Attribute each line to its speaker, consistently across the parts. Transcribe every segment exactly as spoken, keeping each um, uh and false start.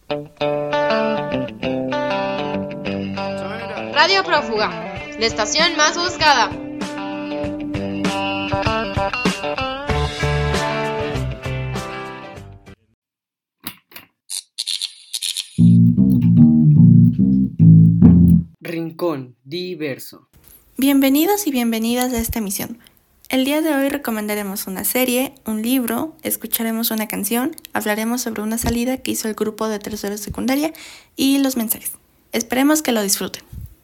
Speaker 1: Radio Prófuga, la estación más buscada.
Speaker 2: Rincón Diverso.
Speaker 3: Bienvenidos y bienvenidas a esta emisión. El día de hoy recomendaremos una serie, un libro, escucharemos una canción, hablaremos sobre una salida que hizo el grupo de tercero de secundaria y los mensajes. Esperemos que lo disfruten.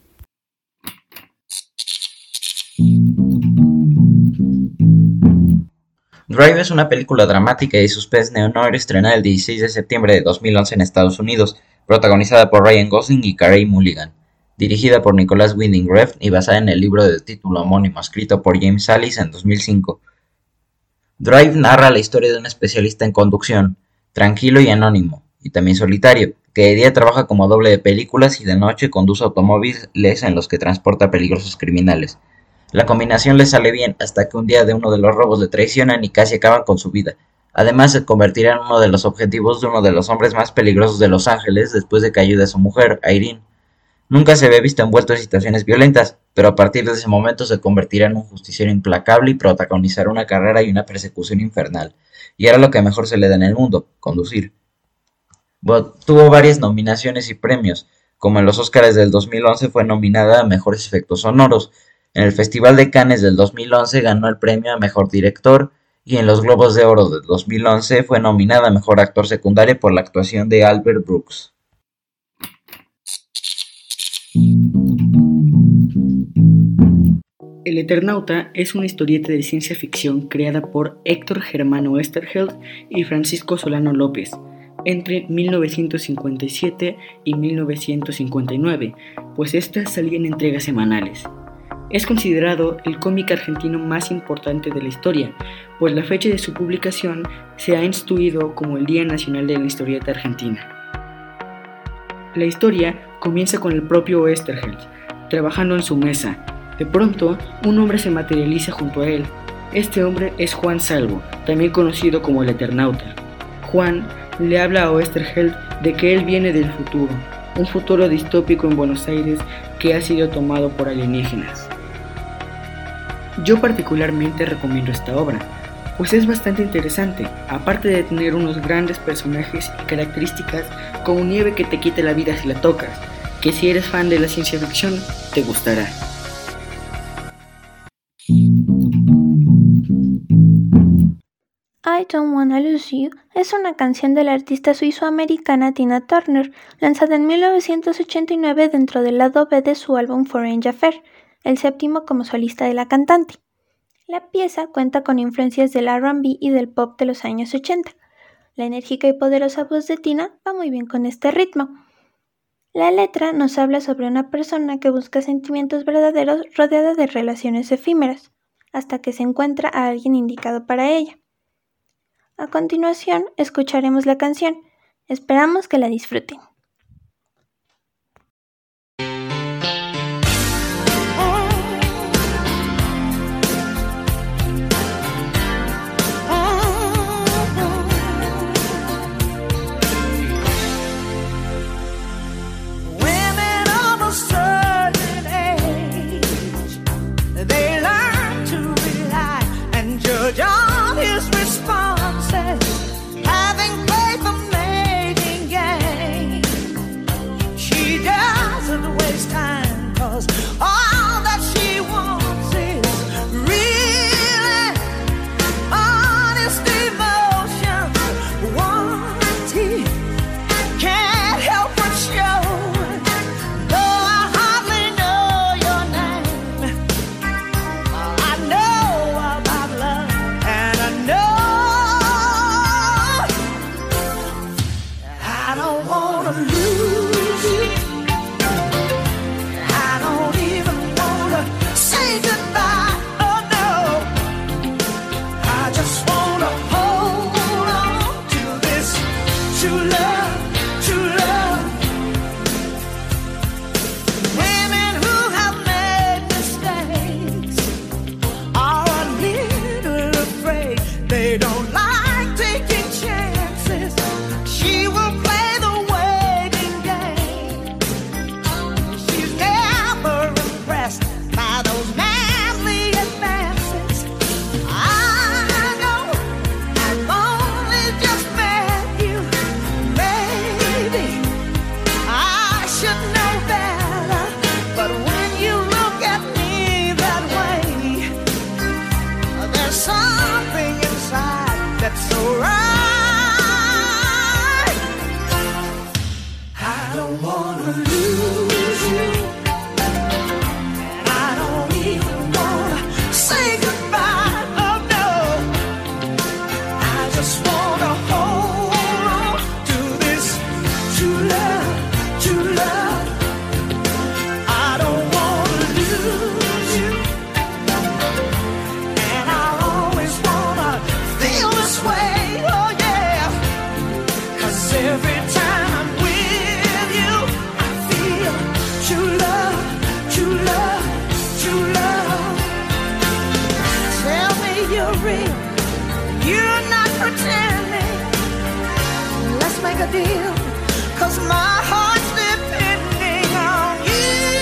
Speaker 4: Drive es una película dramática y suspense neo-noir estrenada el dieciséis de septiembre de dos mil once en Estados Unidos, protagonizada por Ryan Gosling y Carey Mulligan. Dirigida por Nicholas Winding Refn y basada en el libro de título homónimo escrito por James Sallis en dos mil cinco. Drive narra la historia de un especialista en conducción, tranquilo y anónimo, y también solitario, que de día trabaja como doble de películas y de noche conduce automóviles en los que transporta a peligrosos criminales. La combinación le sale bien hasta que un día de uno de los robos le traicionan y casi acaban con su vida. Además se convertirá en uno de los objetivos de uno de los hombres más peligrosos de Los Ángeles después de que ayude a su mujer, Irene. Nunca se ve visto envuelto en situaciones violentas, pero a partir de ese momento se convertirá en un justiciero implacable y protagonizará una carrera y una persecución infernal. Y era lo que mejor se le da en el mundo, conducir. But tuvo varias nominaciones y premios, como en los Óscares del dos mil once fue nominada a Mejores Efectos Sonoros, en el Festival de Cannes del dos mil once ganó el premio a Mejor Director, y en los Globos de Oro del dos mil once fue nominada a Mejor Actor Secundario por la actuación de Albert Brooks.
Speaker 2: El Eternauta es una historieta de ciencia ficción creada por Héctor Germano Oesterheld y Francisco Solano López entre mil novecientos cincuenta y siete y mil novecientos cincuenta y nueve, pues estas salían en entregas semanales. Es considerado el cómic argentino más importante de la historia, pues la fecha de su publicación se ha instituido como el Día Nacional de la Historieta Argentina. La historia comienza con el propio Oesterheld, trabajando en su mesa. De pronto, un hombre se materializa junto a él. Este hombre es Juan Salvo, también conocido como el Eternauta. Juan le habla a Oesterheld de que él viene del futuro, un futuro distópico en Buenos Aires que ha sido tomado por alienígenas. Yo particularmente recomiendo esta obra, pues es bastante interesante, aparte de tener unos grandes personajes y características como nieve que te quita la vida si la tocas, que si eres fan de la ciencia ficción, te gustará.
Speaker 5: I Don't Wanna Lose You es una canción de la artista suizo-americana Tina Turner, lanzada en mil novecientos ochenta y nueve dentro del lado B de su álbum Foreign Affair, el séptimo como solista de la cantante. La pieza cuenta con influencias del R and B y del pop de los años ochenta. La enérgica y poderosa voz de Tina va muy bien con este ritmo. La letra nos habla sobre una persona que busca sentimientos verdaderos rodeada de relaciones efímeras, hasta que se encuentra a alguien indicado para ella. A continuación, escucharemos la canción. Esperamos que la disfruten.
Speaker 6: They don't like taking chances. She will play the way make a deal, 'cause my heart's depending on you.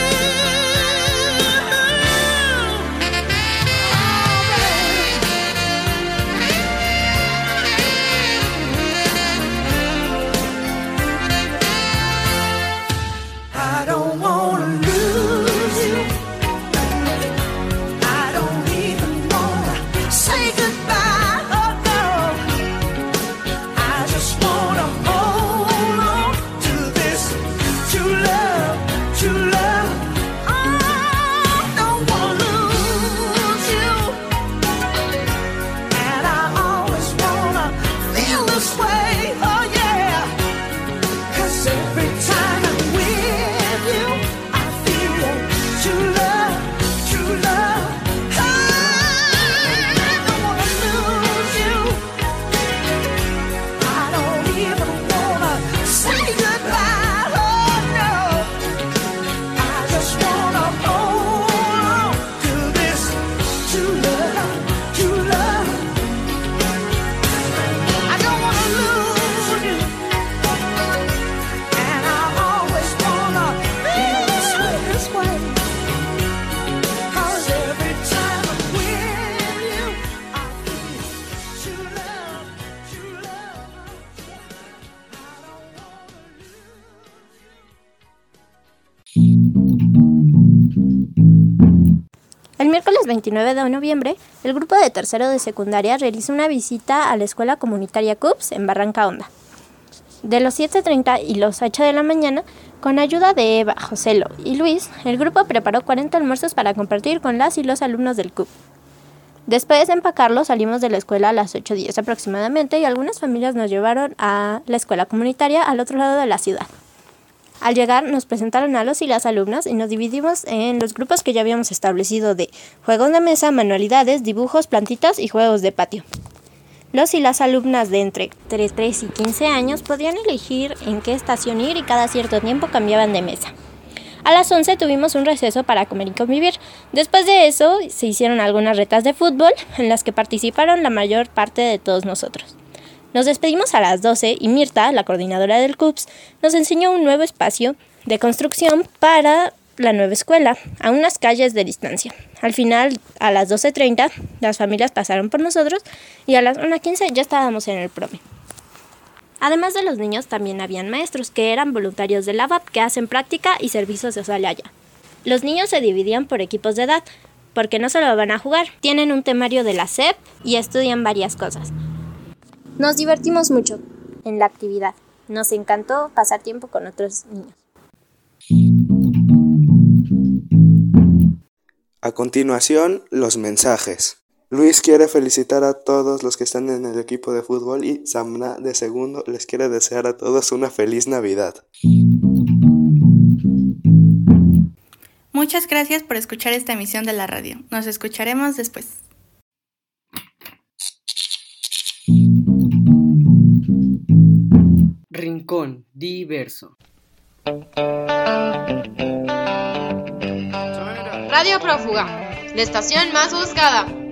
Speaker 6: I don't wanna lose you. I don't even wanna say goodbye. Oh no. I just wanna hold on to this true love, true love. I don't wanna lose you. And I always wanna feel this way. Oh yeah. 'Cause every time I'm with you, I feel true love, true love. I don't wanna lose you. I don't even wanna say goodbye. Oh no. I just wanna hold on to this true love, true love. I don't wanna lose you. And I always wanna feel this way, this way. 'Cause every time I'm with you, I feel true love, true love. I don't wanna lose you.
Speaker 7: El miércoles veintinueve de noviembre, el grupo de tercero de secundaria realizó una visita a la escuela comunitaria C U P S en Barranca Honda. De los siete treinta y los ocho de la mañana, con ayuda de Eva, Joselo y Luis, el grupo preparó cuarenta almuerzos para compartir con las y los alumnos del C U P. Después de empacarlos, salimos de la escuela a las ocho diez aproximadamente y algunas familias nos llevaron a la escuela comunitaria al otro lado de la ciudad. Al llegar, nos presentaron a los y las alumnas y nos dividimos en los grupos que ya habíamos establecido de juegos de mesa, manualidades, dibujos, plantitas y juegos de patio. Los y las alumnas de entre tres y quince años podían elegir en qué estación ir y cada cierto tiempo cambiaban de mesa. A las once tuvimos un receso para comer y convivir. Después de eso se hicieron algunas retas de fútbol en las que participaron la mayor parte de todos nosotros. Nos despedimos a las doce y Mirta, la coordinadora del C U P S, nos enseñó un nuevo espacio de construcción para la nueva escuela, a unas calles de distancia. Al final, a las doce treinta, las familias pasaron por nosotros y a las una quince ya estábamos en el Prome. Además de los niños, también habían maestros que eran voluntarios de la V A P que hacen práctica y servicio social allá. Los niños se dividían por equipos de edad, porque no solo van a jugar, tienen un temario de la S E P y estudian varias cosas. Nos divertimos mucho en la actividad. Nos encantó pasar tiempo con otros niños.
Speaker 8: A continuación, los mensajes. Luis quiere felicitar a todos los que están en el equipo de fútbol y Samna de segundo les quiere desear a todos una feliz Navidad.
Speaker 3: Muchas gracias por escuchar esta emisión de la radio. Nos escucharemos después.
Speaker 2: Rincón Diverso.
Speaker 1: Radio Prófuga, la estación más buscada.